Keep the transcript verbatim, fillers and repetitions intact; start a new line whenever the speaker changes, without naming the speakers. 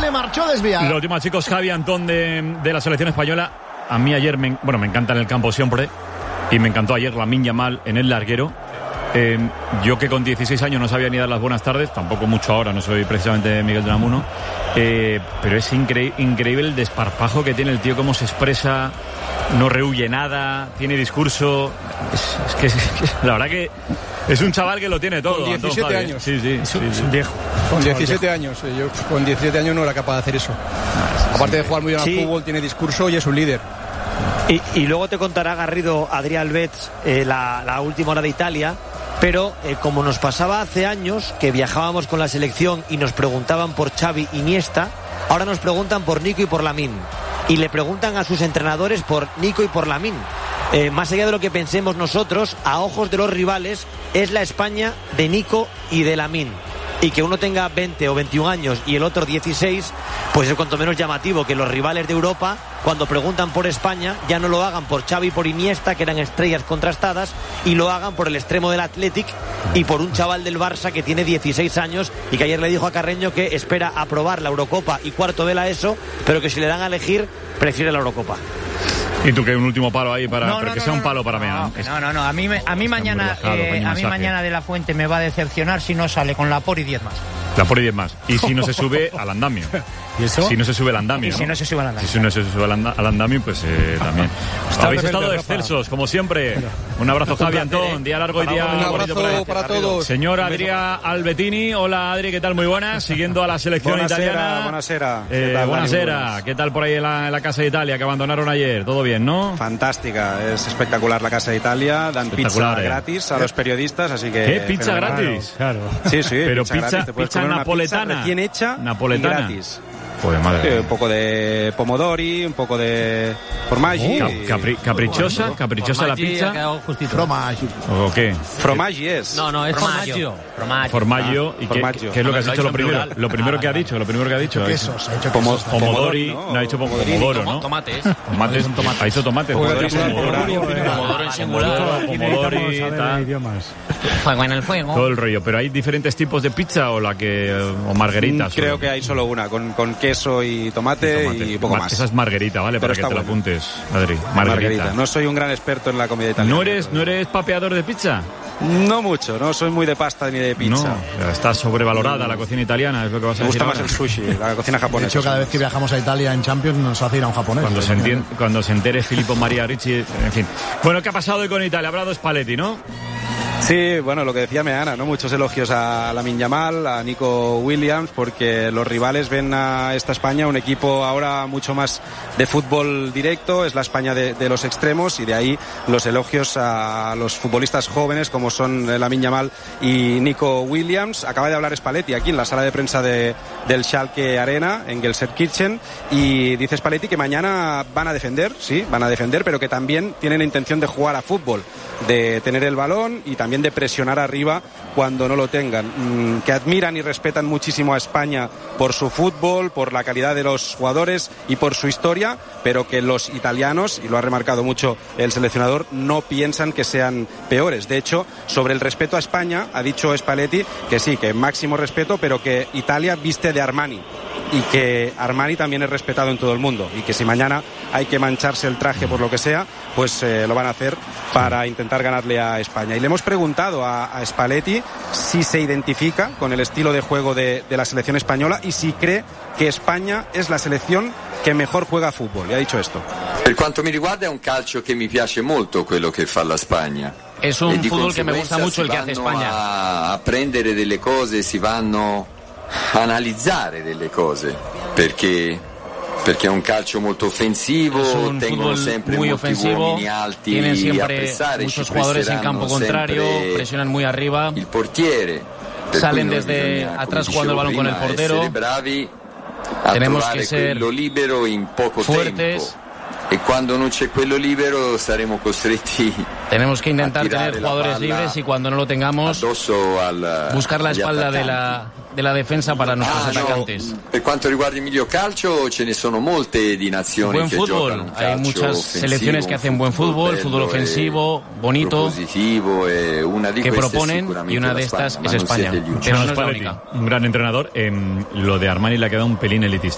le marchó desviada.
Lo último, chicos, Javi Antón de, de la selección española. A mí ayer, me, bueno, me encanta en el campo siempre. Y me encantó ayer Lamine Yamal en el larguero. Eh, yo que con dieciséis años no sabía ni dar las buenas tardes, tampoco mucho ahora, no soy precisamente Miguel de Unamuno, eh, pero es incre- increíble el desparpajo que tiene el tío, cómo se expresa, no rehuye nada, tiene discurso, es, es, que, es que la verdad que es un chaval que lo tiene todo.
Con diecisiete
Antón,
años.
Sí, sí,
es
sí,
un,
sí.
viejo. Con diecisiete años. Yo con diecisiete años no era capaz de hacer eso. Aparte de jugar muy bien
Sí.
al fútbol, tiene discurso y es un líder.
Y, y luego te contará Garrido, Adrián Albets, eh, la, la última hora de Italia. Pero eh, como nos pasaba hace años que viajábamos con la selección y nos preguntaban por Xavi, Iniesta, ahora nos preguntan por Nico y por Lamine. Y le preguntan a sus entrenadores por Nico y por Lamine. Eh, más allá de lo que pensemos nosotros, a ojos de los rivales, es la España de Nico y de Lamine. Y que uno tenga veinte o veintiún años y el otro dieciséis, pues es cuanto menos llamativo que los rivales de Europa, cuando preguntan por España, ya no lo hagan por Xavi y por Iniesta, que eran estrellas contrastadas, y lo hagan por el extremo del Athletic y por un chaval del Barça que tiene dieciséis años y que ayer le dijo a Carreño que espera aprobar la Eurocopa y cuarto de la ESO, pero que si le dan a elegir, prefiere la Eurocopa.
Y tú, que un último palo ahí para,
No,
para
no,
que
no,
sea
no,
un palo
no,
para mí.
no, no, no, no, a mí, me, a mí mañana eh, a mí mañana De La Fuente me va a decepcionar si no sale con la por y diez más.
La por y diez más. Y si no se sube al andamio.
¿Y eso?
Si no se sube al andamio.
Y si no se sube al andamio.
Si no se sube al, anda- al andamio, pues eh, también. Habéis estado excelsos, como siempre. Un abrazo, Javi Antón. Día largo y día
Un
bonito por ahí.
abrazo para todos.
Señor Adrià Albertini. Hola, Adri, ¿qué tal? Muy buenas. Siguiendo a la selección
Buonasera,
italiana.
buonasera.
Eh,
¿Qué tal,
buonasera.
Dani?
¿Qué tal por ahí en la, en la Casa de Italia que abandonaron ayer? ¿Todo bien, no?
Fantástica, es espectacular la Casa de Italia. Dan pizza
Espectacular, eh.
gratis a los periodistas, así que...
¿Qué? ¿Pizza
fenomenal.
gratis?
Claro. Sí, sí,
Pero
pizza,
pizza,
gratis. Te puedes
pizza
comer una
napoletana.
pizza recién hecha
Napoletana.
y gratis.
Joder, madre
Sí,
mía.
un poco de pomodori, un poco de formaggi.
Cap-
y-
capri- caprichosa, caprichosa la pizza.
Fromage.
¿O qué?
Fromaggi es.
No, no, es formaggio.
Formaggio. Formaggio. ¿Y qué,
formaggio.
qué es lo que has
Lo ha
dicho lo
dicho en
primero?
plural.
Lo primero
Ah,
que ha
vale,
dicho, lo primero que ha dicho.
Quesos, ha hecho
Pomo-
quesos.
Pomodori,
¿no?
no ha dicho
Pomodori.
pomodoro, ¿no?
Tomates.
Tomates, ha dicho tomates.
Pomodori en plural.
Pomodoro en singular.
Pomodori, tal.
Fuego en el fuego.
Todo el rollo. Pero hay diferentes tipos de pizza o la que o margaritas.
Creo
o-
que hay solo una, con, con queso y tomate,
tomate.
y poco
Ma-
más.
Esa es margarita, ¿vale?
Pero
Para que
está
te la
bueno.
apuntes, Adri. Margarita.
No soy un gran experto en la comida italiana.
¿No eres, ¿No eres papeador de pizza?
No mucho, no soy muy de pasta ni de pizza.
No, está sobrevalorada la cocina italiana, es lo que vas a
Me
decir
gusta más
ahora.
el sushi, la cocina
De
japonesa.
hecho, cada vez que viajamos a Italia en Champions nos hace ir a un japonés.
Cuando se, entien- cuando se entere Filippo María Ricci, en fin. Bueno, ¿qué ha pasado hoy con Italia? Ha hablado Spalletti, ¿no?
Sí, bueno, lo que decía Meana, ¿no? Muchos elogios a Lamine Yamal, a Nico Williams, porque los rivales ven a esta España un equipo ahora mucho más de fútbol directo, es la España de, de los extremos, y de ahí los elogios a los futbolistas jóvenes como son Lamine Yamal y Nico Williams. Acaba de hablar Spalletti aquí en la sala de prensa de, del Schalke Arena, en Gelsenkirchen, y dice Spalletti que mañana van a defender, sí, van a defender, pero que también tienen la intención de jugar a fútbol, de tener el balón y también de presionar arriba cuando no lo tengan, mm, que admiran y respetan muchísimo a España por su fútbol, por la calidad de los jugadores y por su historia, pero que los italianos, y lo ha remarcado mucho el seleccionador, no piensan que sean peores. De hecho, sobre el respeto a España, ha dicho Spalletti que sí, que máximo respeto, pero que Italia viste de Armani y que Armani también es respetado en todo el mundo, y que si mañana hay que mancharse el traje por lo que sea, pues eh, lo van a hacer para intentar ganarle a España. Y le hemos preguntado a, a Spalletti si se identifica con el estilo de juego de, de la selección española y si cree que España es la selección che mejor juega a fútbol. Y ha dicho esto.
Per quanto mi riguarda è un calcio che mi piace molto quello che fa la Spagna.
Es un
E di
fútbol que me gusta
conseguenza
mucho el
si
que hace
vanno
España.
A, a prendere delle cose, si vanno a analizzare delle cose, perché perché è un calcio molto offensivo,
Es un
tengono
fútbol
sempre
muy
molti
ofensivo,
uomini alti
tienen
a
siempre
pressare,
muchos
ci
jugadores en
presseranno
campo contrario,
sempre
presionan muy arriba,
il portiere. Per
salen
cui noi
desde
bisogna,
atrás
come
jugando el
dicevo
balón con el
prima,
portero.
essere bravi a
Tenemos
trovare
que ser
quello libero in poco
fuertes.
tempo. E quando non c'è quello libero saremo costretti
Tenemos que intentar
a tirare
tener
la
jugadores
palla
libres y cuando no lo tengamos,
addosso al,
buscar la
agli
espalda de
attaccanti.
la, de la defensa para nuestros
Ah, no,
atacantes.
per quanto riguarda il medio calcio ce ne sono molte di nazioni
Buen
che giocano
fútbol,
un
hay
calcio
muchas
offensivo,
selecciones que
un
hacen buen fútbol,
bello
fútbol
e
ofensivo, bonito,
propositivo, e una di
que
queste è
proponen,
sicuramente
y una
la
de estas
Spagna,
es
ma non
España.
siete gli unici.
Pero no es la
Spalletti,
única.
un gran entrenador. Eh, lo de Armani le ha quedado un pelín elitista.